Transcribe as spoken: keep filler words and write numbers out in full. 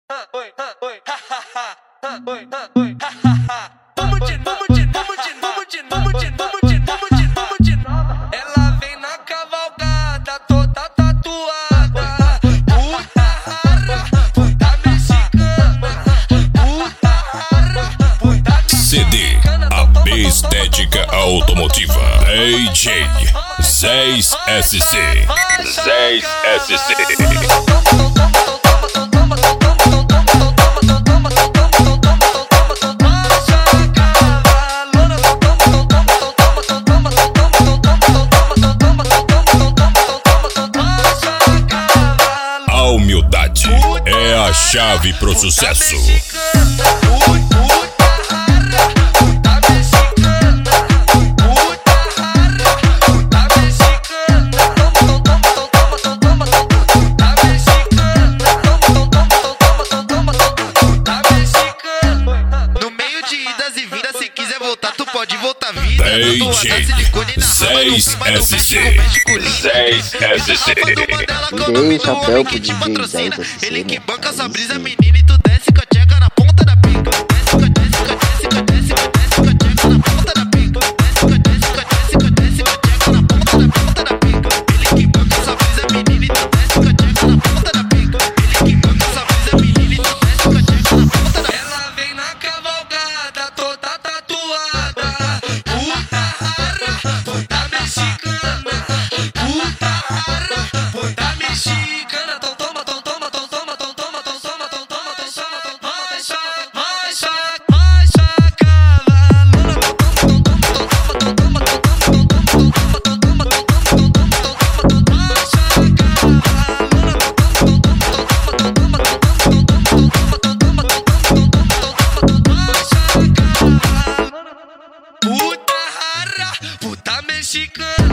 Vamos de, vamos de, vamos de, vamos de, vamos de, vamos de, vamos de, vamos de. Ela vem na cavalgada toda tatuada. Puta rara, puta mexicana. Puta rara, puta mexicana. C D A B Estética Automotiva. D J Zez S C. Zez S C. A humildade é a chave pro sucesso. No meio de idas e vindas, se quiser voltar, tu pode voltar vida. D J Zez S C. Zez S C. Dei chapéu pro D J Zez S C. Ele que banca essa brisa, menina, e tu desce com a tcheca na ponta da pica. Desce com a desce com a desce com a desce com a tcheca na ponta da pica. Desce com a desce com a desce com a desce com a tcheca na ponta da ponta da pica. Ele que banca essa brisa, menina, e tu desce com a tcheca na ponta da pica. Ele que banca essa brisa, menina, e tu desce com a tcheca na ponta da pica. Ela vem na cavalgada toda tatuada. Puta rara, puta mexicana. Puta rara, puta mexicana. Então toma, então toma, então toma, então toma, então toma, então toma, então toma, então toma, vai chaca, vai chaca, vai chaca, cavalona. Então toma, então toma, então toma, então toma, então toma, então toma, então toma, então toma, então toma, então toma, vai chaca, cavalona. Então toma, então toma, então toma, então toma, então toma, então toma, então toma, então toma, então toma, então toma, vai chaca, cavalona. Puta rara, puta mexicana.